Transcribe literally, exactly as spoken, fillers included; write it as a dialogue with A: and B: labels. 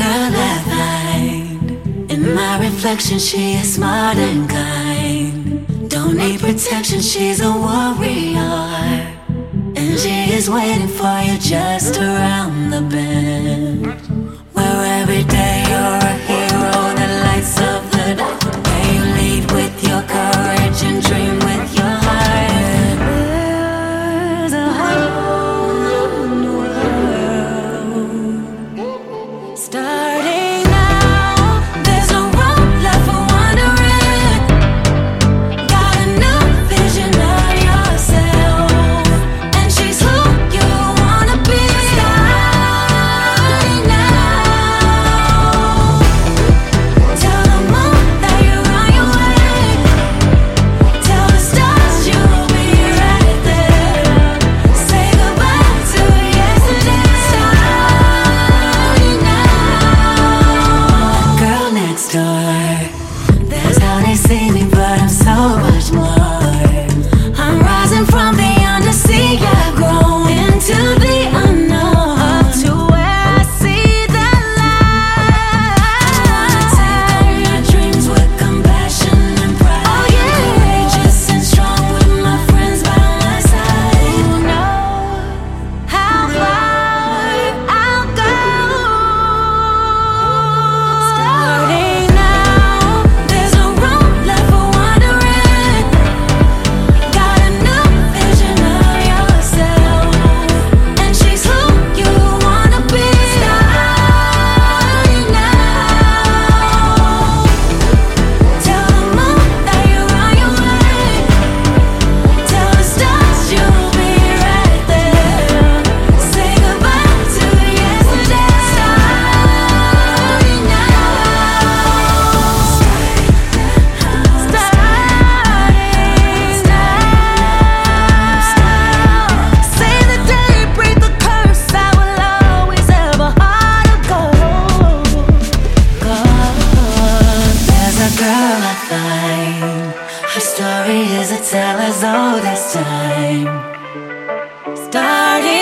A: girl I find. In my reflection, she is smart and kind. Don't need protection, she's a warrior. And she is waiting for you just around the bend. Where every day you're a hero, the lights of the dark. Where you lead with your courage and dream with your heart. There's a whole new world starting now. There's no room left for wandering. Got a new vision of yourself, and she's who you wanna be. Starting now. Tell the moon that you're on your way. Tell the stars you'll be right there. Say goodbye to yesterday. Starting now. Girl next door. That's how they see me, but I'm so much more. I'm rising from beyond the sea. I've grown into the unknown, up to where I see the light. I wanna take on my dreams with compassion and pride. Oh yeah, courageous and strong with my friends by my side. Who knows how far I'll go? Starting now. There's no room left for wandering. Got a new vision of yourself, and she's who you wanna be. Starting now. Tell the moon that you're on your way. Tell the stars you'll be right there. Say goodbye to yesterday. Starting now. Say the day, break the curse. I will always have a heart of gold. Gold. There's a girl I find. Her story is a tale as old as time. Starting